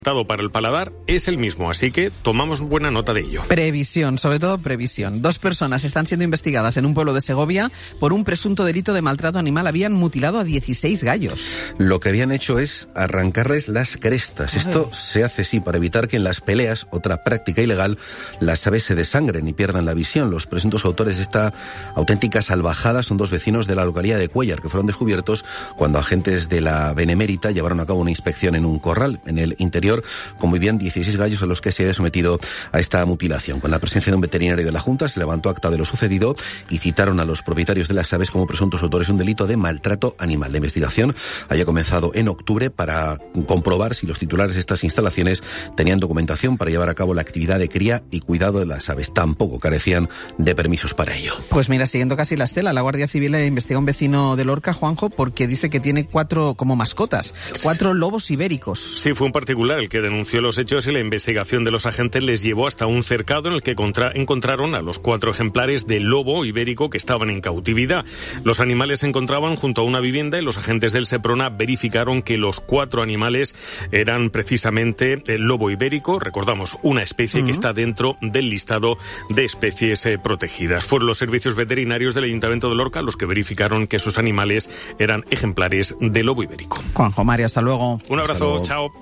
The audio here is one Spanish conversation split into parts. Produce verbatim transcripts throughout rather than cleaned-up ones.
para el paladar es el mismo, así que tomamos buena nota de ello. Previsión, sobre todo previsión. Dos personas están siendo investigadas en un pueblo de Segovia por un presunto delito de maltrato animal. Habían mutilado a dieciséis gallos. Lo que habían hecho es arrancarles las crestas. Ay. Esto se hace, sí, para evitar que en las peleas, otra práctica ilegal, las aves se desangren y pierdan la visión. Los presuntos autores de esta auténtica salvajada son dos vecinos de la localidad de Cuéllar, que fueron descubiertos cuando agentes de la Benemérita llevaron a cabo una inspección en un corral. En el interior convivían dieciséis gallos a los que se había sometido a esta mutilación. Con la presencia de un veterinario de la Junta se levantó acta de lo sucedido y citaron a los propietarios de las aves como presuntos autores de un delito de maltrato animal. La investigación había comenzado en octubre para comprobar si los titulares de estas instalaciones tenían documentación para llevar a cabo la actividad de cría y cuidado de las aves. Tampoco carecían de permisos para ello. Pues mira, siguiendo casi la estela, la Guardia Civil investiga a un vecino de Lorca, Juanjo, porque dice que tiene cuatro como mascotas, cuatro lobos ibéricos. Sí, fue un particular el que denunció los hechos y la investigación de los agentes les llevó hasta un cercado en el que contra- encontraron a los cuatro ejemplares de lobo ibérico que estaban en cautividad. Los animales se encontraban junto a una vivienda y los agentes del Seprona verificaron que los cuatro animales eran precisamente el lobo ibérico, recordamos, una especie uh-huh. que está dentro del listado de especies eh, protegidas. Fueron los servicios veterinarios del Ayuntamiento de Lorca los que verificaron que esos animales eran ejemplares de lobo ibérico. Juanjo, Mario, hasta luego. Un abrazo, luego. Chao.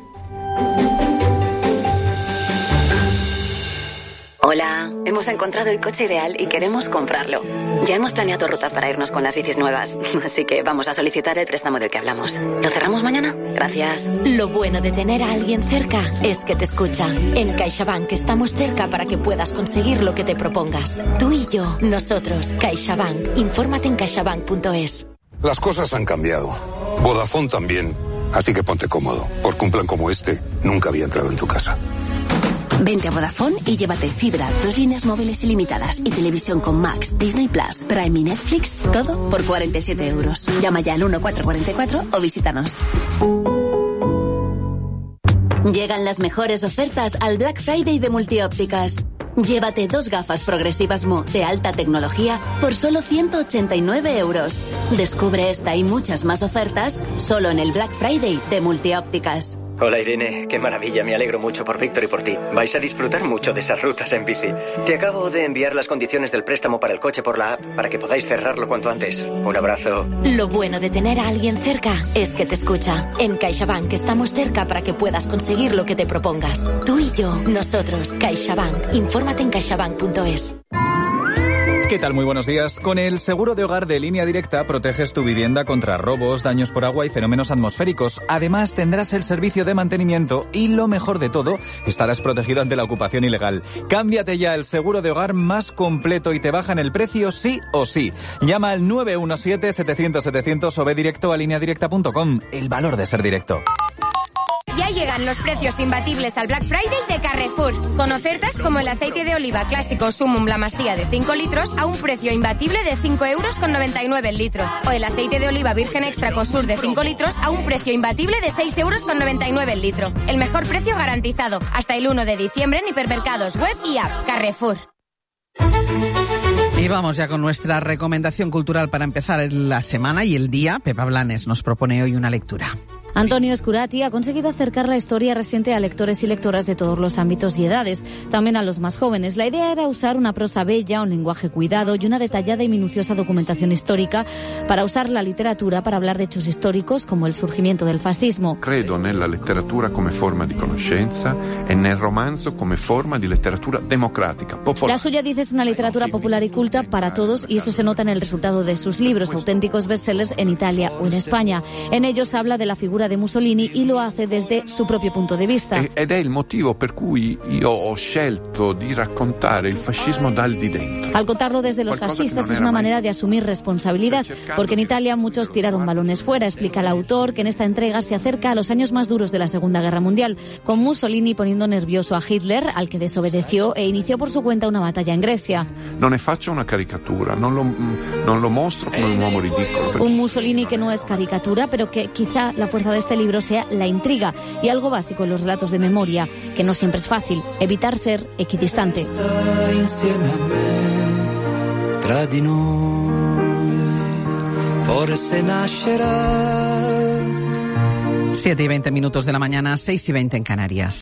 Hola, hemos encontrado el coche ideal y queremos comprarlo. Ya hemos planeado rutas para irnos con las bicis nuevas, así que vamos a solicitar el préstamo del que hablamos. ¿Lo cerramos mañana? Gracias. Lo bueno de tener a alguien cerca es que te escucha. En CaixaBank estamos cerca para que puedas conseguir lo que te propongas. Tú y yo, nosotros, CaixaBank. Infórmate en caixabank punto es. Las cosas han cambiado. Vodafone también. Así que ponte cómodo, porque un plan como este nunca había entrado en tu casa. Vente a Vodafone y llévate fibra, dos líneas móviles ilimitadas y televisión con Max, Disney Plus, Prime y Netflix, todo por cuarenta y siete euros. Llama ya al uno cuatro cuatro cuatro o visítanos. Llegan las mejores ofertas al Black Friday de Multiópticas. Llévate dos gafas progresivas Mo de alta tecnología por solo ciento ochenta y nueve euros. Descubre esta y muchas más ofertas solo en el Black Friday de Multiópticas. Hola Irene, qué maravilla, me alegro mucho por Víctor y por ti. Vais a disfrutar mucho de esas rutas en bici. Te acabo de enviar las condiciones del préstamo para el coche por la app para que podáis cerrarlo cuanto antes. Un abrazo. Lo bueno de tener a alguien cerca es que te escucha. En CaixaBank estamos cerca para que puedas conseguir lo que te propongas. Tú y yo, nosotros, CaixaBank. Infórmate en caixabank punto es. ¿Qué tal? Muy buenos días. Con el seguro de hogar de Línea Directa proteges tu vivienda contra robos, daños por agua y fenómenos atmosféricos. Además, tendrás el servicio de mantenimiento y, lo mejor de todo, estarás protegido ante la ocupación ilegal. Cámbiate ya el seguro de hogar más completo y te bajan el precio sí o sí. Llama al nueve uno siete, setecientos, setecientos o ve directo a línea directa punto com. El valor de ser directo. Ya llegan los precios imbatibles al Black Friday de Carrefour, con ofertas como el aceite de oliva clásico Sumum La Masía de cinco litros a un precio imbatible de cinco euros con noventa y nueve el litro, o el aceite de oliva virgen extra Cosur de cinco litros a un precio imbatible de seis euros con noventa y nueve el litro. El mejor precio garantizado hasta el uno de diciembre en hipermercados, web y app. Carrefour. Y vamos ya con nuestra recomendación cultural para empezar la semana y el día. Pepa Blanes nos propone hoy una lectura. Antonio Escurati ha conseguido acercar la historia reciente a lectores y lectoras de todos los ámbitos y edades, también a los más jóvenes. La idea era usar una prosa bella, un lenguaje cuidado y una detallada y minuciosa documentación histórica para usar la literatura para hablar de hechos históricos como el surgimiento del fascismo. Credo nella letteratura come forma di conoscenza e nel romanzo come forma di letteratura democrática, popular. La suya, dice, es una literatura popular y culta para todos, y eso se nota en el resultado de sus libros, auténticos bestsellers en Italia o en España. En ellos habla de la figura de Mussolini y lo hace desde su propio punto de vista. Ed è il motivo per cui io ho scelto di raccontare il fascismo dal di dentro. Al contarlo desde los fascistas es una manera de asumir responsabilidad, porque en Italia muchos tiraron balones fuera. Explica el autor que en esta entrega se acerca a los años más duros de la Segunda Guerra Mundial, con Mussolini poniendo nervioso a Hitler, al que desobedeció e inició por su cuenta una batalla en Grecia. Non ne faccio una caricatura, non lo, non lo mostro come un uomo ridicolo. Un Mussolini que no es caricatura, pero que quizá la fuerza de este libro sea la intriga y algo básico en los relatos de memoria, que no siempre es fácil, evitar ser equidistante. Tra di noi forse nascerà siete y veinte minutos de la mañana, seis y veinte en Canarias.